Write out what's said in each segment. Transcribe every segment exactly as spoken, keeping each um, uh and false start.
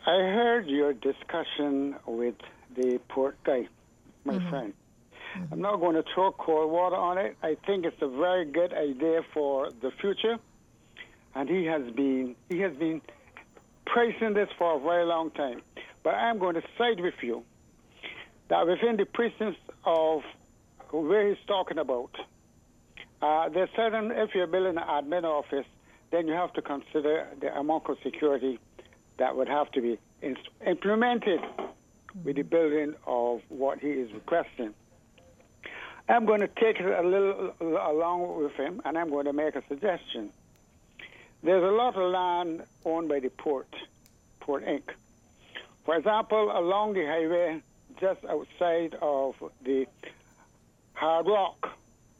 I heard your discussion with the port guy, my mm-hmm. friend. Mm-hmm. I'm not going to throw cold water on it. I think it's a very good idea for the future, and he has been he has been praising this for a very long time. But I'm going to side with you that within the precincts of where he's talking about, uh, there's certain, if you're building an admin office, then you have to consider the amount of security that would have to be in, implemented mm-hmm. with the building of what he is requesting. I'm going to take it a little along with him, and I'm going to make a suggestion. There's a lot of land owned by the port, Port Incorporated. For example, along the highway, just outside of the Hard Rock,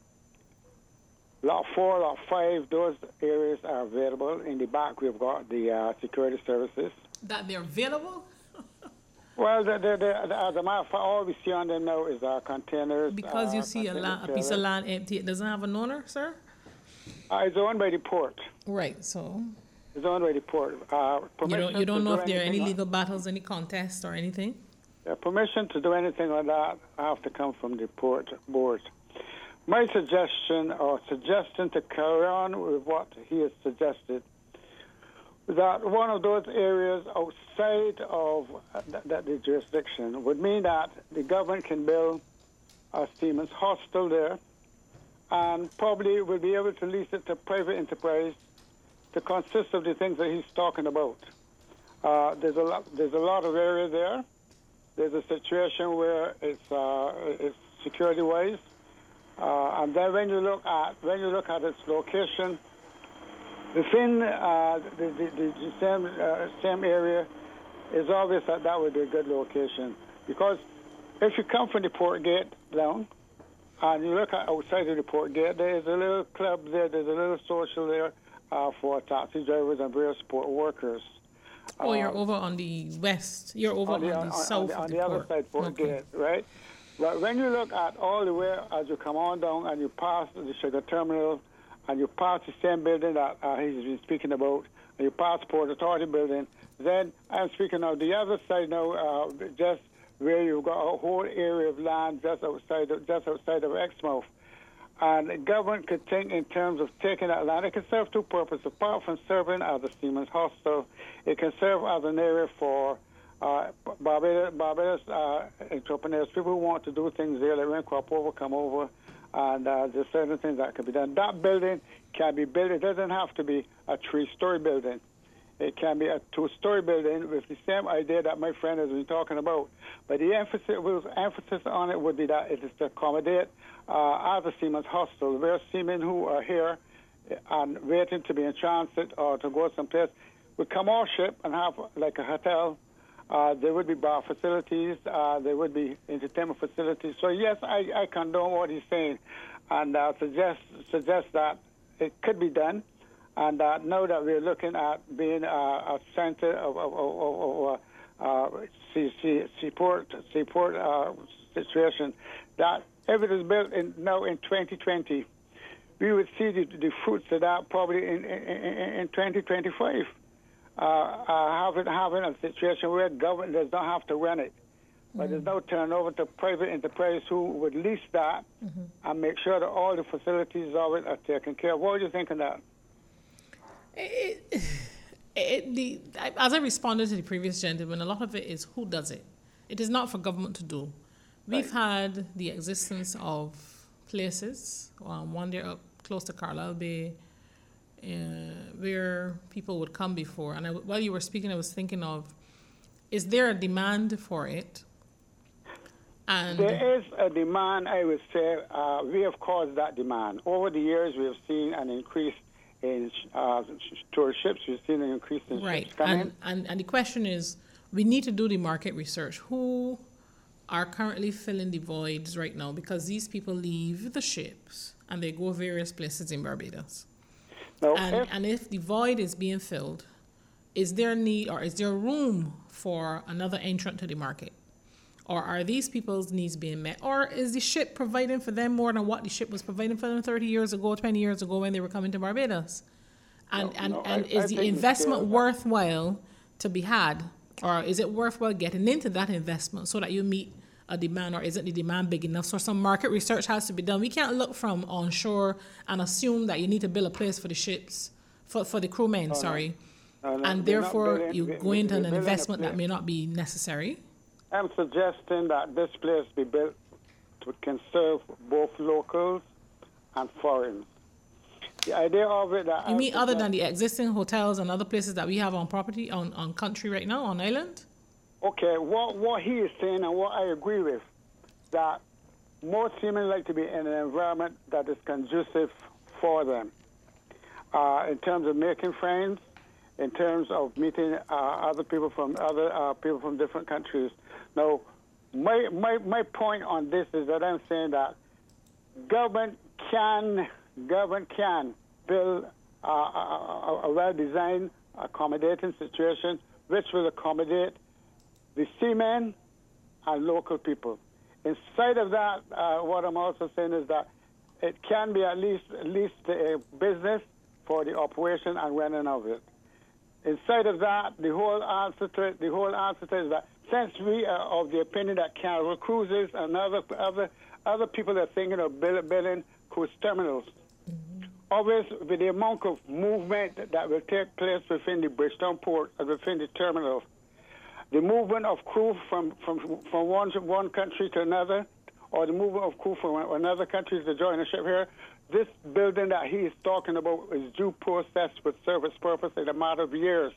Lot four, Lot five, those areas are available. In the back, we've got the uh, security services. That they're available? Well, the, the, the, as a matter of fact, all we see on them now is our containers. Because uh, you see a, land, a piece of land empty, it doesn't have an owner, sir? Uh, it's owned by the port. Right, so... It's owned by the port. Uh, you don't, you don't know if there are any legal battles, any contests or anything? Yeah, permission to do anything like that have to come from the port board. My suggestion or suggestion to carry on with what he has suggested is that one of those areas outside of that the jurisdiction would mean that the government can build a seaman's hostel there and probably will be able to lease it to private enterprise to consist of the things that he's talking about. Uh, there's a lot. There's a lot of area there. There's a situation where it's uh, it's security-wise, uh, and then when you look at when you look at its location within uh, the, the, the same uh, same area, it's obvious that that would be a good location because if you come from the port gate down and you look at outside of the port gate, there is a little club there. There's a little social there. Uh, for taxi drivers and various port workers. Oh, uh, you're over on the west. You're over on the, on the on, south on of the, the on the port. other side, port okay. Gate, right? But when you look at all the way as you come on down and you pass the sugar terminal and you pass the same building that uh, he's been speaking about, and you pass Port Authority building, then I'm speaking of the other side now, uh, just where you've got a whole area of land just outside of, just outside of Exmouth. And the government could think in terms of taking that land. It can serve two purposes. Apart from serving as a seaman's hostel, it can serve as an area for uh, Barbados, Barbados uh, entrepreneurs, people who want to do things there, like when crop over, come over, and uh, there's certain things that can be done. That building can be built. It doesn't have to be a three-story building. It can be a two-story building with the same idea that my friend has been talking about. But the emphasis, emphasis on it would be that it is to accommodate uh, as a seaman's hostel, where seamen who are here and waiting to be in transit or to go someplace would come off ship and have like a hotel. Uh, there would be bar facilities. Uh, there would be entertainment facilities. So, yes, I, I condone what he's saying and uh, suggest, suggest that it could be done. And uh, now that we're looking at being uh, a center of, of, of, of uh, uh, sea, sea, seaport, seaport uh, situation, that if it is built in, now in twenty twenty, we would see the, the fruits of that probably in, in, in twenty twenty-five. Uh, uh, having, having a situation where government does not have to run it, but mm-hmm. there's no turnover to private enterprise who would lease that mm-hmm. and make sure that all the facilities of it are taken care of. What do you think of that? It, it, the, as I responded to the previous gentleman, a lot of it is who does it. It is not for government to do. We've right. had the existence of places, um, one there up close to Carlisle Bay, uh, where people would come before. And I, while you were speaking, I was thinking of, is there a demand for it? And there is a demand, I would say. Uh, we have caused that demand. Over the years, we have seen an increase in uh, tourist ships. We've seen an increase in right. ships coming. And, and, and the question is, we need to do the market research. Who are currently filling the voids right now? Because these people leave the ships and they go various places in Barbados. No, and, if, and if the void is being filled, is there need or is there room for another entrant to the market? Or are these people's needs being met? Or is the ship providing for them more than what the ship was providing for them thirty years ago, twenty years ago when they were coming to Barbados? And no, and, no, and I, is I the investment worthwhile to be had Or is it worthwhile getting into that investment so that you meet a demand, or isn't the demand big enough? So some market research has to be done. We can't look from onshore and assume that you need to build a place for the ships, for, for the crewmen, Oh, sorry. no. No, no, And we're not therefore building- you we- go we- into we're an building a investment that place. may not be necessary. I'm suggesting that this place be built to can serve both locals and foreigners. The idea of it that You I mean other than suggest- the existing hotels and other places that we have on property, on, on country right now, on island? Okay, what what he is saying and what I agree with, that most seamen like to be in an environment that is conducive for them, uh, in terms of making friends, in terms of meeting uh, other people from other uh, people from different countries. Now, my, my my point on this is that I'm saying that government can government can build uh, a, a well-designed, accommodating situation which will accommodate the seamen and local people. Inside of that, uh, what I'm also saying is that it can be at least at least a business for the operation and running of it. Inside of that, the whole answer to it, the whole answer to it is that since we are of the opinion that Carnival Cruises and other other other people are thinking of building, building cruise terminals, mm-hmm. obviously with the amount of movement that will take place within the Bridgetown port and within the terminal, the movement of crew from, from, from one, one country to another, or the movement of crew from another country to join a ship here, this building that he is talking about is due process with service purpose in a matter of years.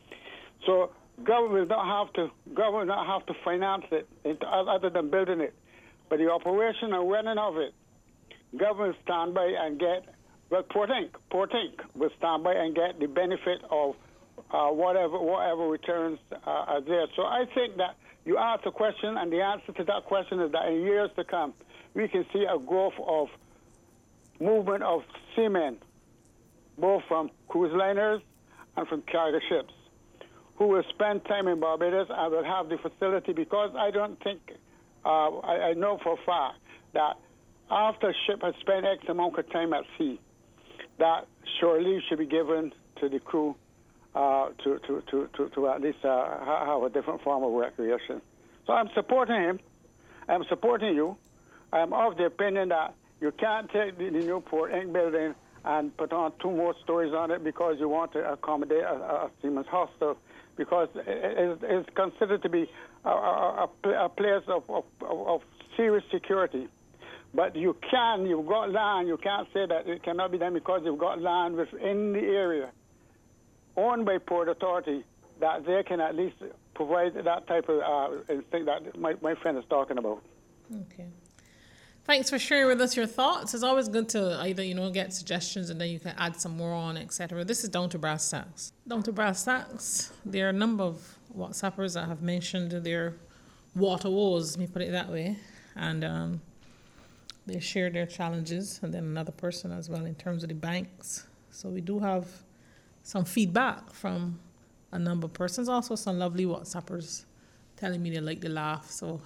So government will not have to government will not have to finance it into, other than building it. But the operation and running of it, government stand by and get, well, Port Inc, Port Inc will stand by and get the benefit of Uh, whatever whatever returns uh, are there. So I think that you asked a question, and the answer to that question is that in years to come, we can see a growth of movement of seamen, both from cruise liners and from cargo ships, who will spend time in Barbados and will have the facility, because I don't think, uh, I, I know for a fact that after a ship has spent X amount of time at sea, that shore leave should be given to the crew Uh, to, to, to, to, to at least uh, have a different form of recreation. So I'm supporting him. I'm supporting you. I'm of the opinion that you can't take the, the new Port Inc building and put on two more stories on it because you want to accommodate a, a Seamen's hostel, because it, it's considered to be a, a, a place of, of, of serious security. But you can, you've got land, you can't say that it cannot be done because you've got land within the area owned by Port Authority, that they can at least provide that type of uh, thing that my, my friend is talking about. Okay. Thanks for sharing with us your thoughts. It's always good to either, you know, get suggestions and then you can add some more on, et cetera. This is Down to Brass Tacks. Down to Brass Tacks, there are a number of WhatsAppers that have mentioned their water woes, let me put it that way, and um, they share their challenges, and then another person as well in terms of the banks. So we do have some feedback from a number of persons, also some lovely WhatsAppers telling me they like the laugh. So,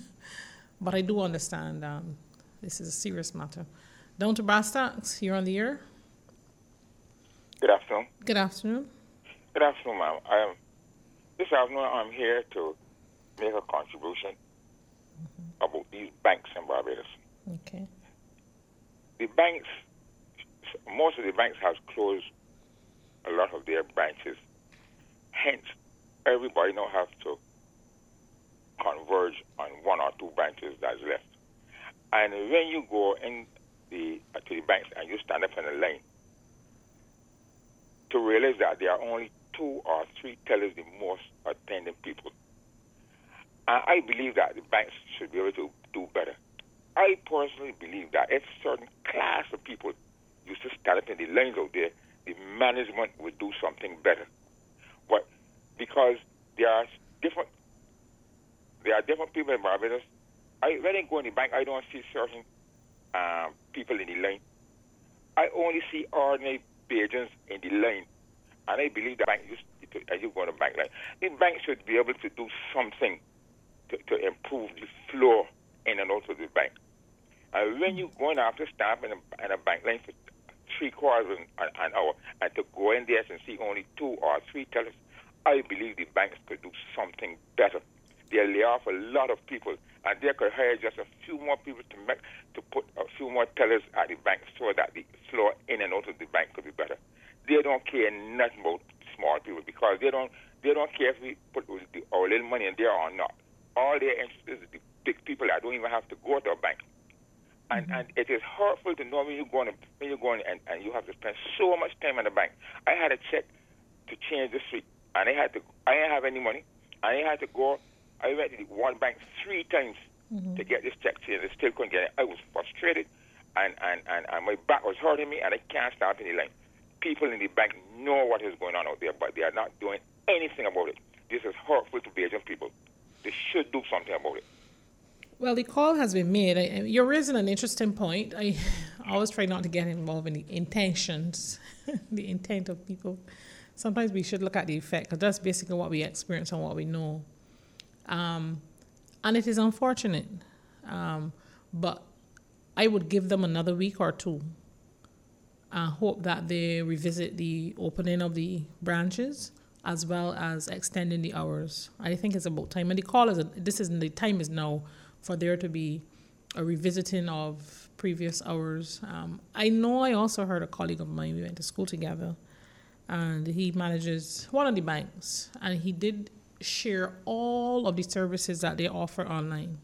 but I do understand um, this is a serious matter. Down to Brass Tacks, you're on the air. Good afternoon. Good afternoon. Good afternoon, ma'am. Um, this afternoon, I'm here to make a contribution mm-hmm. about these banks in Barbados. Okay. The banks, most of the banks have closed a lot of their branches. Hence, everybody now has to converge on one or two branches that's left. And when you go in the uh, to the banks and you stand up in a line, to realize that there are only two or three tellers the most attending people. And I believe that the banks should be able to do better. I personally believe that if certain class of people used to stand up in the lines out there, the management would do something better. But because there are different there are different people in Barbados, I when I go in the bank, I don't see certain um, people in the line. I only see ordinary patrons in the line. And I believe the bank, as you go on the bank line, the bank should be able to do something to, to improve the flow in and out of the bank. And when you go in after stand in a, in a bank line for three quarters an, an hour, and to go in there and see only two or three tellers, I believe the banks could do something better. They lay off a lot of people, and they could hire just a few more people to make to put a few more tellers at the bank so that the flow in and out of the bank could be better. They don't care nothing about small people because they don't they don't care if we put the, our little money in there or not. All their interest is the big people that don't even have to go to a bank. And mm-hmm. and it is hurtful to know when you go in, when you go in and, and you have to spend so much time in the bank. I had a check to change the street, and I had to. I didn't have any money. I had to go. I went to the one bank three times mm-hmm. to get this check changed. I still couldn't get it. I was frustrated, and, and, and, and my back was hurting me, and I can't stop any line. People in the bank know what is going on out there, but they are not doing anything about it. This is hurtful to Bajan people. They should do something about it. Well, the call has been made. I, you're raising an interesting point. I always try not to get involved in the intentions, the intent of people. Sometimes we should look at the effect, because that's basically what we experience and what we know. Um, and it is unfortunate. Um, but I would give them another week or two. I hope that they revisit the opening of the branches as well as extending the hours. I think it's about time. And the call is, a, this is, the time is now for there to be a revisiting of previous hours. Um, I know I also heard a colleague of mine, we went to school together, and he manages one of the banks, and he did share all of the services that they offer online,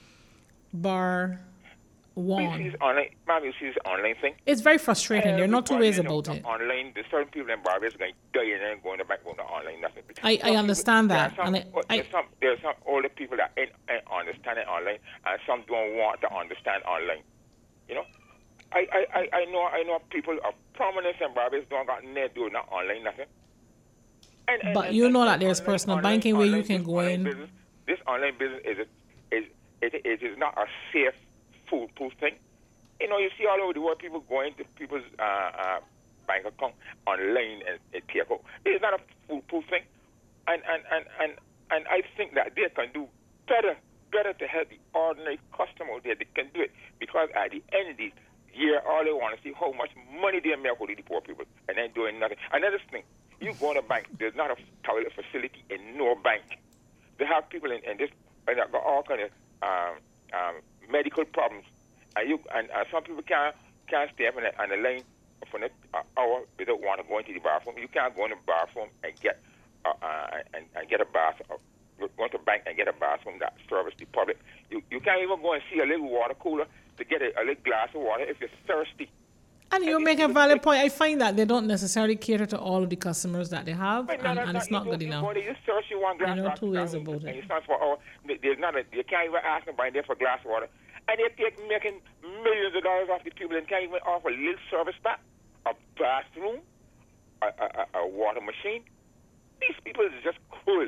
bar one. You see this online, ma'am, you see this online thing? It's very frustrating. Uh, there are not two ways about it. Online, there's certain people in Barbados are going to die and then go in the back going to online, nothing. I, I understand people, that. There are, some, and I, there's, some, there's some older people that ain't, ain't understanding online, and some don't want to understand online. You know? I, I, I, I know I know people of prominence in Barbados don't got nothing to do not online, nothing. And, and, but and, you and, know and that there's online, personal online, banking online, where you can go in. Business, this online business is a, is it, it is not a safe, foolproof thing. You know, you see all over the world people going to people's uh, uh, bank account online and, and take out. It's not a foolproof thing, and and, and, and and I think that they can do better, better to help the ordinary customer out there. They can do it because at the end of the year, all they want to see how much money they make out of the poor people, and then doing nothing. Another thing. You go to a bank, there's not a toilet facility in no bank. They have people in, in this, and they've got all kind of um, um, medical problems. And you and uh, some people can't can't stay up on the, on the line for an hour without want to go into the bathroom. You can't go in the bathroom and get uh, uh, and, and get a bath. Or go to the bank and get a bathroom that service the public. You you can't even go and see a little water cooler to get a, a little glass of water if you're thirsty. And you make a valid point. I find that they don't necessarily cater to all of the customers that they have, and, and, and it's not good enough. You search, you want glass water. You know, two ways about it. For, oh, there's not a, you can't even ask them by there for glass water. And they take making millions of dollars off the people and can't even offer a little service back, a bathroom, a, a, a water machine. These people are just cruel.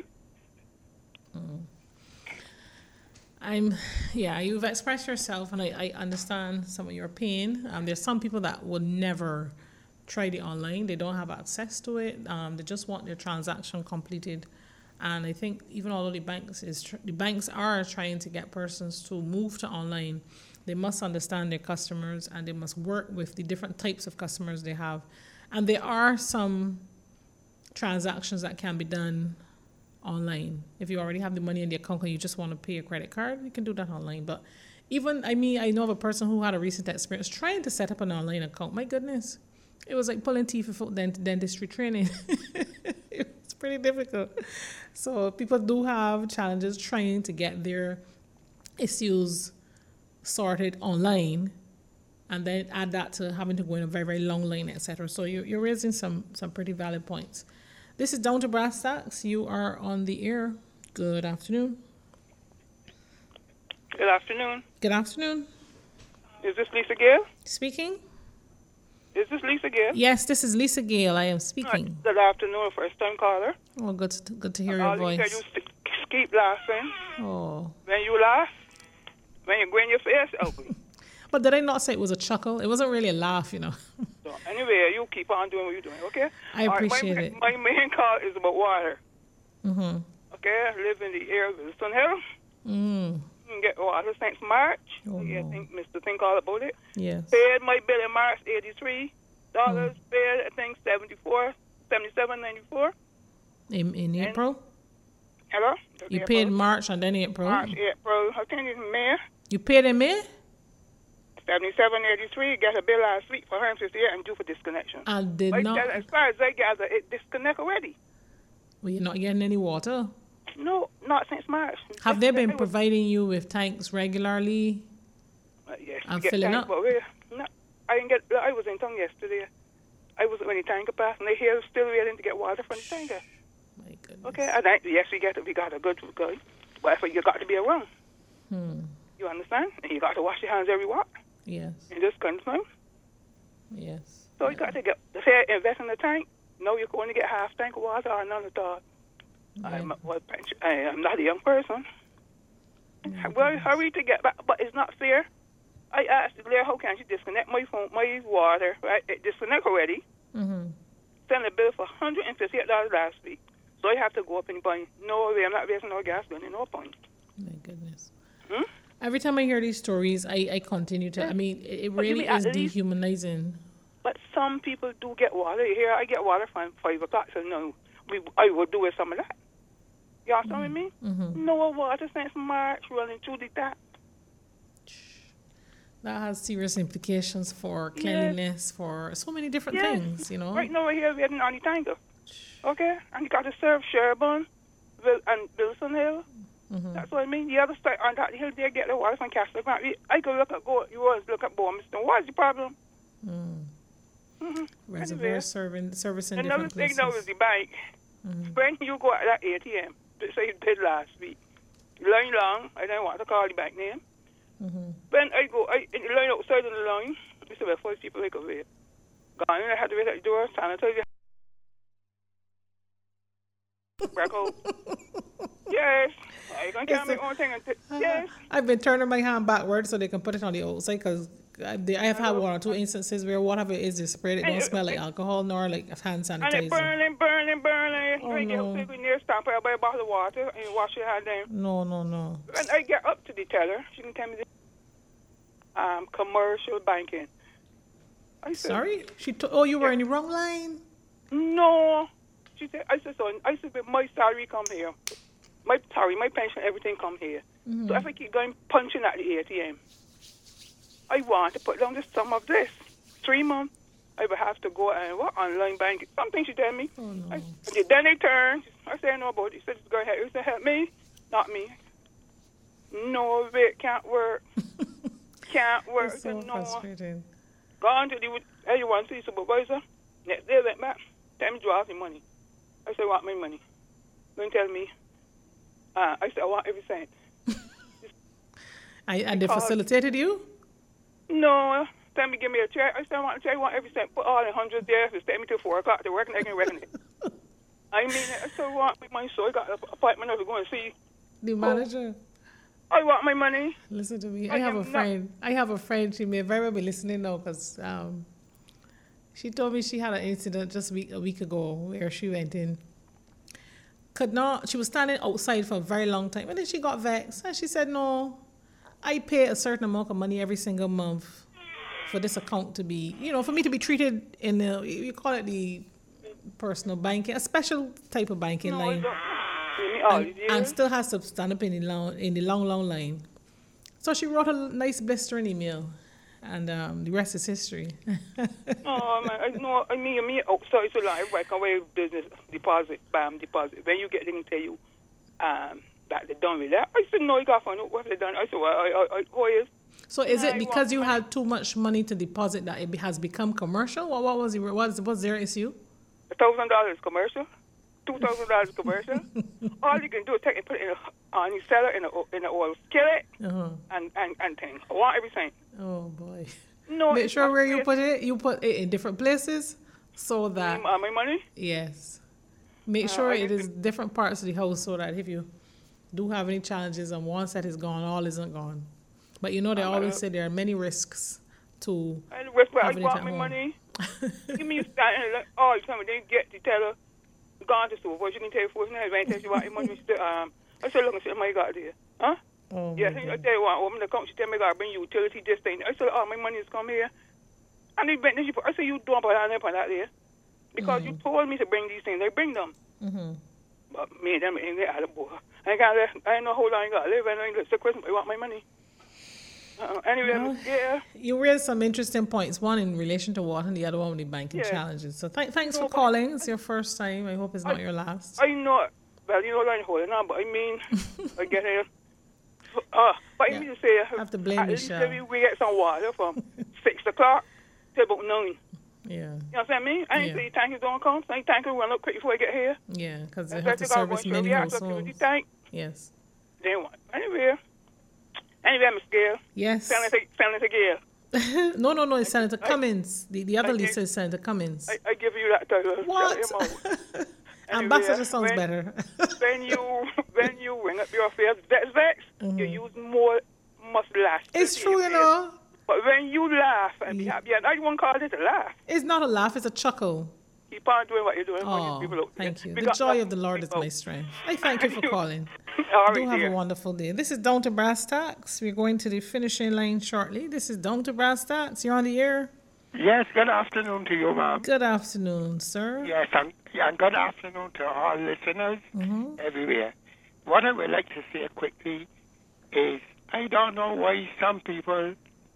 Mm. I'm, yeah, you've expressed yourself, and I, I understand some of your pain. Um, there's some people that will never try the online. They don't have access to it. Um, they just want their transaction completed. And I think even although the banks is tr- the banks are trying to get persons to move to online, they must understand their customers, and they must work with the different types of customers they have. And there are some transactions that can be done online. If you already have the money in the account and you just want to pay a credit card, you can do that online. But even, I mean, I know of a person who had a recent experience trying to set up an online account. My goodness. It was like pulling teeth for dent- dentistry training. It's pretty difficult. So people do have challenges trying to get their issues sorted online, and then add that to having to go in a very, very long line, et cetera. So you're, you're raising some, some pretty valid points. This is Down to Brass Tacks. You are on the air. Good afternoon. Good afternoon. Good afternoon. Is this Lisa Gale? Speaking. Is this Lisa Gale? Yes, this is Lisa Gale. I am speaking. Right. Good afternoon, first time caller. Oh, good to, good to hear uh, your voice. Lisa, you st- keep laughing. Oh. When you laugh, when you grin your face, ugly. But did I not say it was a chuckle? It wasn't really a laugh, you know. So anyway, you keep on doing what you're doing, okay? I appreciate right, my, it. My main call is about water. Mm-hmm. Okay, I live in the area of Wilson Hill. Mm. You can get water since March. Oh, yeah, no. I think Mister Think all about it. Yes. Paid my bill in March, eighty-three dollars. Mm. Paid, I think, seventy-four, seventy-seven, ninety-four. In, in April? Hello? You paid March and then April? March, April. I think it's May. You paid in May? seventy-seven eighty-three. Got a bill last week for one hundred fifty-eight and due for disconnection. I did Like not. that, as far as I gather, it disconnect already. Well, you're not getting any water. No, not since March. Have they been It was- providing you with tanks regularly? Uh, yes, and get filling tank, up? But we, no, I didn't get. I was in town yesterday. I was when the tanker passed, and they here still waiting to get water from the tanker. My goodness. Okay, and I, yes, we get we got a good good, but if you got to be around. Hmm. You understand? And you got to wash your hands every walk Yes. in this country. Yes. So you got to get say invest in the tank. No, you're going to get half tank of water or none at all. Yeah. I'm, well, I am not a young person. Well, hurry to get back, but it's not fair. I asked Blair, how can you disconnect my phone, my water, right? It disconnect already. Mm-hmm. Send a bill for one hundred fifty-eight dollars last week. So I have to go up and buy. No way, I'm not wasting no gas money, no point. My goodness. Hmm? Every time I hear these stories, I, I continue to, I mean, it, it But you really mean at is least- dehumanizing. But some people do get water. Here, I get water from five o'clock, so no, we, I will do with some of that. You understand me? Mm-hmm. No water since March running through the tap. That has serious implications for cleanliness, for so many different Yes. things, you know. Right now, we're here waiting on the tanker. Okay? And you got to serve Sherburne Vil- and Wilson Hill. Mm-hmm. That's what I mean. The other side on that hill, they get the water from Castle Grant. We- I could look at go. You always look at Bournemouth. What's the problem? Mm. Mm-hmm. Reservoir Anyway. serving, service in Another different thing places. now is the bank. Mhm. When you go at that A T M, they say you did last week. Line long. I don't want to call the bank name. Mhm. When I go, I in the line outside of the line, there's about five people I could wait. Gone in, I had to wait at the door, sanitize it. Back out. Yes. I can carry my own thing. And t- yes. I've been turning my hand backwards so they can put it on the outside because I, I have had one or two instances where whatever it is they sprayed it don't And it- smell like alcohol nor like hand And sanitizer. it burning, burning, burning. Oh, I get no. up near stop, I buy a bottle of water and you wash your hand down. No, no, no. When I get up to the teller, she can tell me the um, commercial banking. I said, Sorry? She to- oh, you were in the wrong line? no. She said, I said, son, I said, but my salary come here. My sorry, my pension, everything come here. Mm-hmm. So if I keep going punching at the A T M, I want to put down the sum of this. Three months, I will have to go and what online banking. Something she tell me. Oh, no. I, and then they turn. I say, no, about it. She said, go ahead. She said, help me. Not me. No, it can't work. Can't work. I It's so said, no. frustrating. Gone to the, hey, you want to see supervisor? Next day, went back. Tell me, draw the money. I said, I want my money. Don't tell me. Uh, I said, I want every cent. I, and they Because- facilitated you? No. Tell me, give me a check. I said, I want a check. I want every cent. Put all the hundreds there. Just take me till four o'clock to work and I can reckon it. I mean, I still want my money, so I got an appointment to go and see. The manager? I want my money. Listen to me. I I have am a not- friend. I have a friend. She may very well be listening now because um, she told me she had an incident just a week, a week ago where she went in. Could not. She was standing outside for a very long time, and then she got vexed, and she said, "No, I pay a certain amount of money every single month for this account to be, you know, for me to be treated in the, you call it the personal banking, a special type of banking No, I line." don't. Give me all and, the and years. still has to stand up in the long, in the long, long line. So she wrote a nice blistering email, and um, the rest is history. Oh, man. I know. I mean, me outside so long. Everybody can wear business deposit, bam, deposit. When you get, they can tell you um, that they're done with that. I said, no, you got to find out what they done. I said, well, I, I, I, who is? So is I it because want you my- had too much money to deposit that it has become commercial? What, what was the, what was, what's their issue? A thousand dollars commercial, two thousand dollars commercial. All you can do is take and put it in a, on the cellar in a in a oil skillet Uh-huh. and and and thing. I want everything. Oh boy. No, Make it's sure not where you fair. put it, you put it in different places so that, Uh, my money. yes. Make Uh, sure I it guess is different parts of the house so that if you do have any challenges and one set is gone, all isn't gone. But you know, they Uh, always uh, say there are many risks to And what's I having it want at my home. money. Give me that and like, oh, you tell me they get the teller. Gone to supervisor. You can tell you first now. When I tell you what your money. She said, um, I said, look, I said, my God, there, huh? Oh, Yeah, my I God. tell you what, woman that come, she tell me I gotta bring you utility this thing. I said, oh, my money is come here. And they bent, she put, I said, you don't put that there, put that there. Because you told me to bring these things. I bring them. Mm-hmm. But me and them ain't get out of boy. I ain't got I ain't know how long I got to live, and I ain't the Christmas. I want my money. Uh, anyway, Well, yeah. You raised some interesting points. One in relation to what, and the other one with the banking Yeah. challenges. So th- thanks No, for but calling. It's your first time. I hope it's not I- your last. I know. Well, you know, I'm holding on, but I mean, I get it. Uh, but Yeah. I mean to say, Have to blame at least Michelle. we, we get some water from six o'clock to about nine. Yeah, You know what I'm saying? I ain't Yeah. say tankers don't come. I ain't tankers run up quick before I get here. yeah, because they That's have to why I service want many you to react to the households. tank. Yes. Then what? Anyway, anyway, I'm scared. Yes. Senator, Senator Gale. no, no, no. It's Senator Cummins. The the other I- Lisa is Senator Cummins. I, I give you that title. What? Shut him out. Anyway, Ambassador sounds when- better. when you when you ring up your affairs, vex vex, you use more mustache. Mm-hmm. It's true, you know. But when you laugh and be Yeah. happy, and I won't call it a laugh. It's not a laugh. It's a chuckle. Keep on doing what you're doing. for Oh, you people out there. thank you. We The got joy nothing of the Lord to is think my about. strength. I thank you for calling. All Do right, have dear. a wonderful day. This is Down to Brass Tacks. We're going to the finishing line shortly. This is Down to Brass Tacks. You're on the air. Yes, good afternoon to you, ma'am. Good afternoon, sir. Yes, and, and good afternoon to all listeners Mm-hmm. everywhere. What I would like to say quickly is I don't know why some people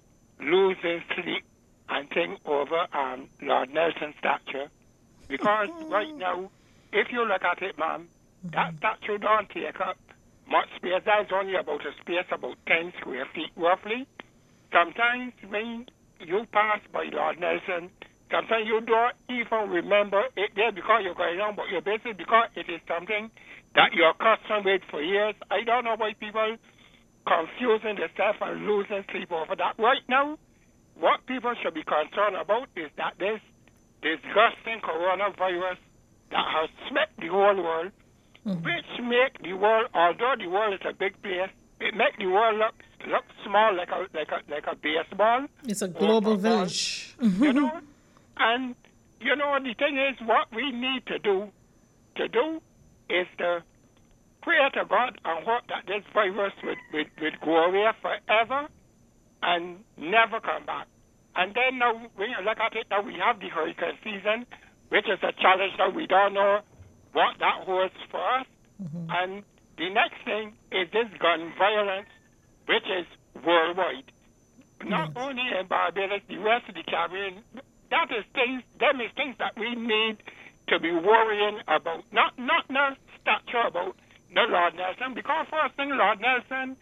lose their sleep and think over um, Lord Nelson's statue. Because right now, if you look at it, ma'am, that statue don't take up much space. That's only about a space about ten square feet, roughly. Sometimes when you pass by Lord Nelson, sometimes you don't even remember it there because you're going on, but you're basically because it is something that you're accustomed with for years. I don't know why people confusing themselves and losing sleep over that. Right now, what people should be concerned about is that this disgusting coronavirus that has smacked the whole world, which make the world, although the world is a big place, it make the world look look small like a like a like a baseball. It's a global or football, village. you know. And you know the thing is, what we need to do to do is to pray to God and hope that this virus would, would, would go away forever and never come back. And then now, when you look at it, now we have the hurricane season, which is a challenge that we don't know what that holds for us. Mm-hmm. And the next thing is this gun violence, which is worldwide. Not Yes. only in Barbados, the rest of the Caribbean. That is things, them is things that we need to be worrying about. Not not no statue about no Lord Nelson, because first thing, Lord Nelson,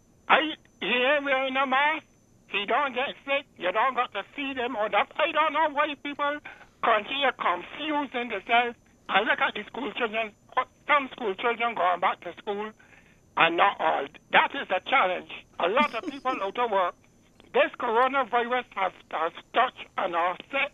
I he ain't wearing a mask. He don't get sick. You don't got to feed him or that. I don't know why people continue confusing themselves. I look at the school children. Some school children going back to school, and not all. That is a challenge. A lot of people out of work. This coronavirus has, has touched and offset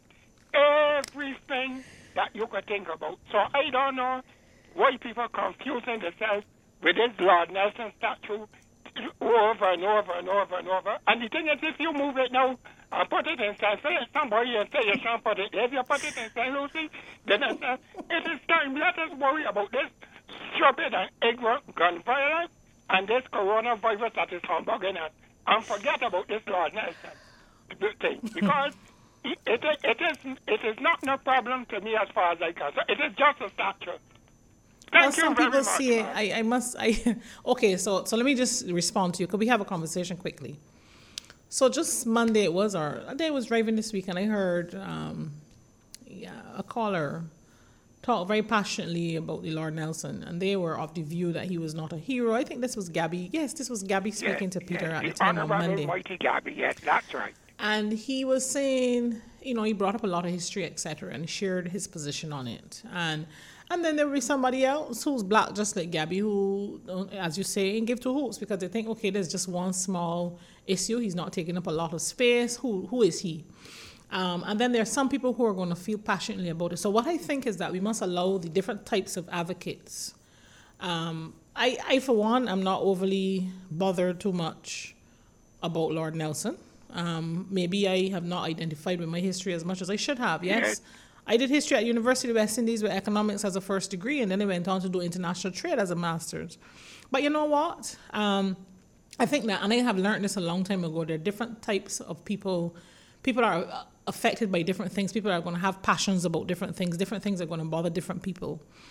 everything that you could think about. So I don't know why people confusing themselves with this Lord Nelson statue over and over and over and over. And the thing is, if you move it now and put it in Saint Louis, somebody and say you shan't put it there. If you put it in Saint Lucie, then it, uh, it is time. Let us worry about this stupid and ignorant gun violence and this coronavirus that is humbugging us. And forget about this Lord Nelson thing. Because it, it, it, is, it is not no problem to me as far as I can. So it is just a statue. Thank Well, you some very people much, see it. ma'am. I, I must. I okay. So so let me just respond to you. Could we have a conversation quickly? So just Monday it was, or a day I was driving this week, and I heard um, yeah, a caller talk very passionately about the Lord Nelson, and they were of the view that he was not a hero. I think this was Gabby. Yes, this was Gabby speaking to Peter yes, at the the time on Honorable Monday. Mighty Gabby, yes, that's right. And he was saying, you know, he brought up a lot of history, et cetera, and shared his position on it. And and then there will be somebody else who's black, just like Gabby, who, as you say, and give two hoops because they think, okay, there's just one small issue. He's not taking up a lot of space. Who Who is he? Um, and then there are some people who are going to feel passionately about it. So what I think is that we must allow the different types of advocates. Um, I, I, for one, am not overly bothered too much about Lord Nelson. Um, maybe I have not identified with my history as much as I should have. Yes, Yes. I did history at University of West Indies with economics as a first degree, and then I went on to do international trade as a master's. But you know what? Um, I think that, and I have learned this a long time ago, there are different types of people. People are affected by different things. People are going to have passions about different things. Different things are going to bother different people.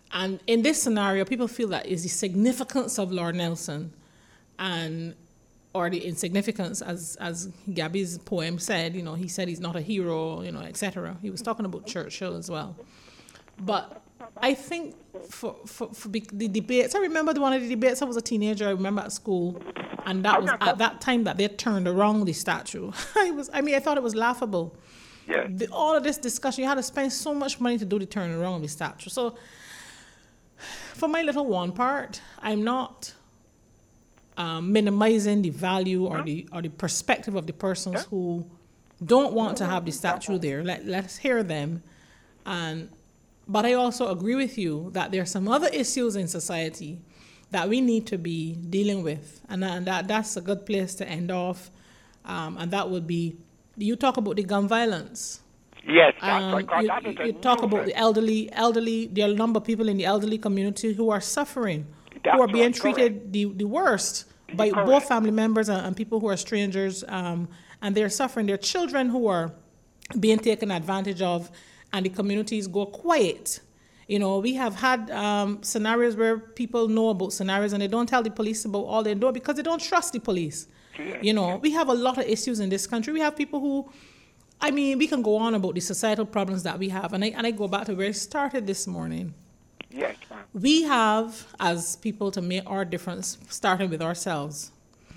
And in this scenario, people feel that is the significance of Lord Nelson and or the insignificance, as as Gabby's poem said, you know, he said he's not a hero, you know, et cetera. He was talking about Churchill as well. But I think for, for, for the debates, I remember one of the debates, I was a teenager, I remember at school, and that was at that time that they turned around the statue. I was, I mean, I thought it was laughable. Yeah. The, all of this discussion, you had to spend so much money to do the turn around the statue. So for my little one part, I'm not um, minimizing the value or the or the perspective of the persons who don't want to have the statue there. Let, let's hear them. And but I also agree with you that there are some other issues in society that we need to be dealing with. And, that, and that that's a good place to end off. Um, and that would be, you talk about the gun violence. Yes, that's Um, because you, that is a you talk new about thing. the elderly, elderly, there are a number of people in the elderly community who are suffering, That's who are being right, treated the, the worst by Correct. both family members and, and people who are strangers, um, and they're suffering. There are children who are being taken advantage of, and the communities go quiet. You know, we have had um, scenarios where people know about scenarios and they don't tell the police about all they know because they don't trust the police. You know, we have a lot of issues in this country. We have people who, I mean, we can go on about the societal problems that we have. And I, and I go back to where I started this morning. Yes, ma'am. We have, as people, to make our difference, starting with ourselves.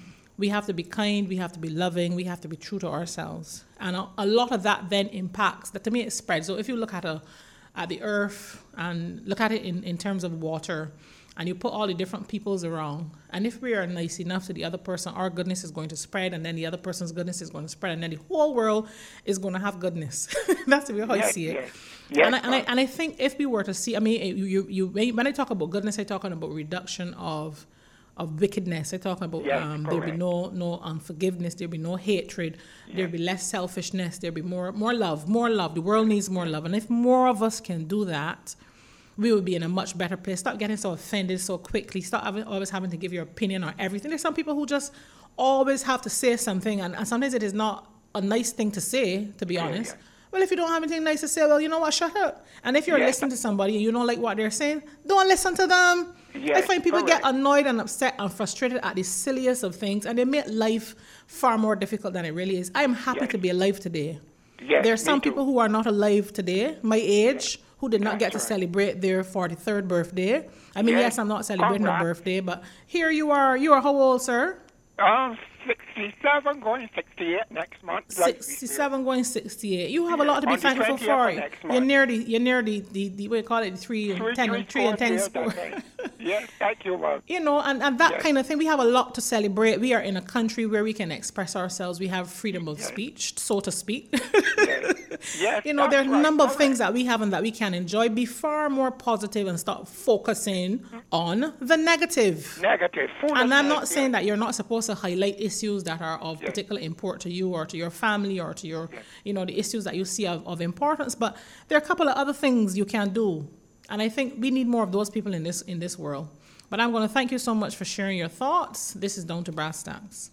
We have to be kind, we have to be loving, we have to be true to ourselves. And a, a lot of that then impacts, that to me it spreads. So if you look at a at the earth and look at it in, in terms of water, and you put all the different peoples around, and if we are nice enough to the other person, our goodness is going to spread, and then the other person's goodness is going to spread, and then the whole world is going to have goodness. That's the way how I Yes, see it. yes. Yes, and, I, and, I, ma'am. and I think if we were to see, I mean, you, you, you, when I talk about goodness, I'm talking about reduction of of wickedness. I'm talking about Yes, um, there'll be correct. no no unforgiveness, there'll be no hatred, there'll be less selfishness, there'll be more more love, more love. The world needs more love. And if more of us can do that, we would be in a much better place. Stop getting so offended so quickly. Stop having, always having to give your opinion on everything. There's some people who just always have to say something, and, and sometimes it is not a nice thing to say, to be honest. yeah. Well, if you don't have anything nice to say, well, you know what, shut up. And if you're Yes. listening to somebody and you don't like what they're saying, don't listen to them. I Yes, find people correct. get annoyed and upset and frustrated at the silliest of things, and they make life far more difficult than it really is. I am happy Yes. to be alive today. Yes, There are me some too. people who are not alive today, my age, who did not That's get to right. celebrate their forty-third birthday. I mean, Yes. yes, I'm not celebrating a Congrats. birthday, but here you are. You are how old, sir? Um, sixty-seven going sixty-eight next month. like we sixty-seven going sixty-eight. You have a lot to be On the thankful twentieth for. of next You're month. near the, you're near the, the, the, what do you call it, the three and Three, ten, three, three and four ten years, I sport. think. Yes, thank you, ma'am. You know, and, and that Yes. kind of thing. We have a lot to celebrate. We are in a country where we can express ourselves. We have freedom of speech, so to speak. Yes, yes You know, that's there are a right, number of correct. things that we have and that we can enjoy. Be far more positive and stop focusing on the negative. Negative. And I'm foolishness, not saying yes. that you're not supposed to highlight issues that are of Yes. particular import to you or to your family or to your, you know, the issues that you see of, of importance. But there are a couple of other things you can do. And I think we need more of those people in this in this world. But I'm going to thank you so much for sharing your thoughts. This is Down to Brass Tacks.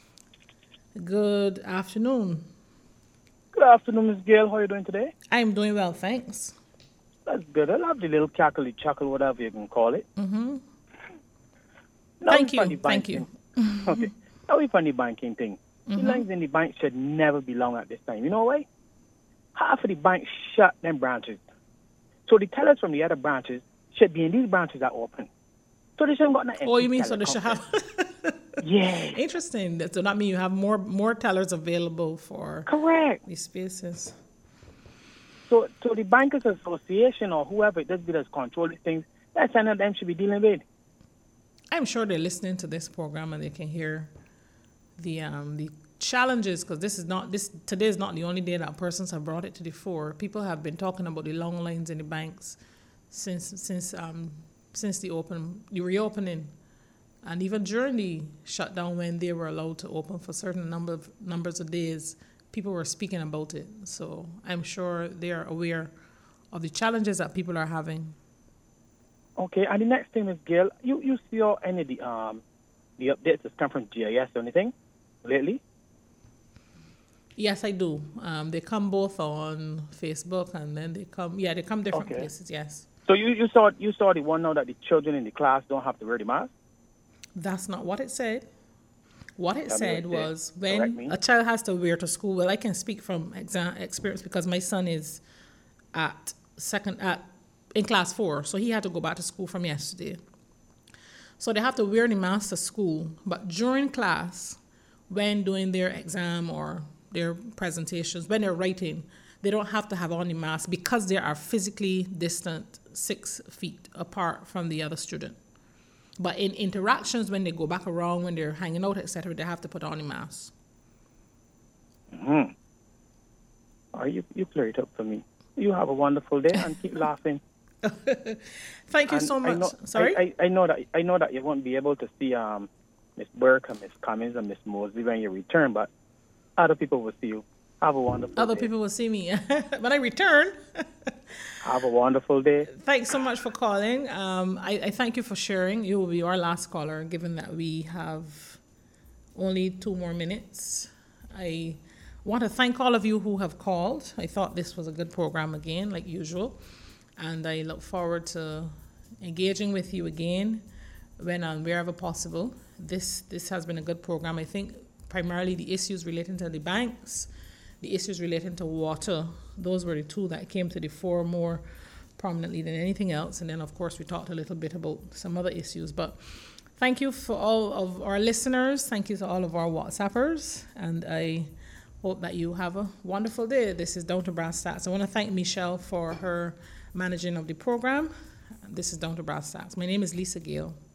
Good afternoon. Good afternoon, Miss Gail. How are you doing today? I'm doing well, thanks. That's good. I love the little cackly chuckle, whatever you can call it. Mm-hmm. Now Thank we find you, the thank banking- you. okay. Now we find the banking thing. Mm-hmm. The lines in the bank should never be long at this time. You know why? Half of the banks shut them branches. So the tellers from the other branches should be in these branches that are open. So they shouldn't got nothing. Oh, you mean so they should have... Yeah. Interesting. So that means you have more more tellers available for Correct. these spaces. So so the Bankers Association or whoever it does be that's control these things, that's something them should be dealing with. I'm sure they're listening to this program and they can hear the um, the challenges, because this is not this today is not the only day that persons have brought it to the fore. People have been talking about the long lines in the banks since since um, since the open the reopening, and even during the shutdown when they were allowed to open for certain number of numbers of days, people were speaking about it. So I'm sure they are aware of the challenges that people are having. Okay, and the next thing is, Gail, you, you see all any of the um the updates that's come from G I S or anything lately? Yes, I do. Um, they come both on Facebook and then they come, yeah, they come different Okay. places, yes. So you, you saw you saw the one now that the children in the class don't have to wear the mask? That's not what it said. What it Tell me said what it was said. Correct when me. a child has to wear to school. Well, I can speak from exam experience because my son is at second at in class four, so he had to go back to school from yesterday. So they have to wear the mask to school, but during class, when doing their exam or their presentations, when they're writing, they don't have to have on the mask because they are physically distant six feet apart from the other student. But in interactions, when they go back around, when they're hanging out, et cetera, they have to put on the mask. Mm-hmm. Oh, you, you clear it up for me. You have a wonderful day and keep laughing. Thank you And so much. I know, Sorry? I, I, I know that I know that you won't be able to see um Miss Burke and Miss Cummings and Miss Mosley when you return, but other people will see you. Have a wonderful Other day. people will see me when I return. Have a wonderful day. Thanks so much for calling. Um, I, I thank you for sharing. You will be our last caller, given that we have only two more minutes. I want to thank all of you who have called. I thought this was a good program again, like usual. And I look forward to engaging with you again when and wherever possible. This this has been a good program. I think primarily the issues relating to the banks, the issues relating to water, those were the two that came to the fore more prominently than anything else. And then, of course, we talked a little bit about some other issues. But thank you for all of our listeners. Thank you to all of our WhatsAppers. And I hope that you have a wonderful day. This is Down to Brass Tacks. I want to thank Michelle for her managing of the program. This is Down to Brass Tacks. My name is Lisa Gale.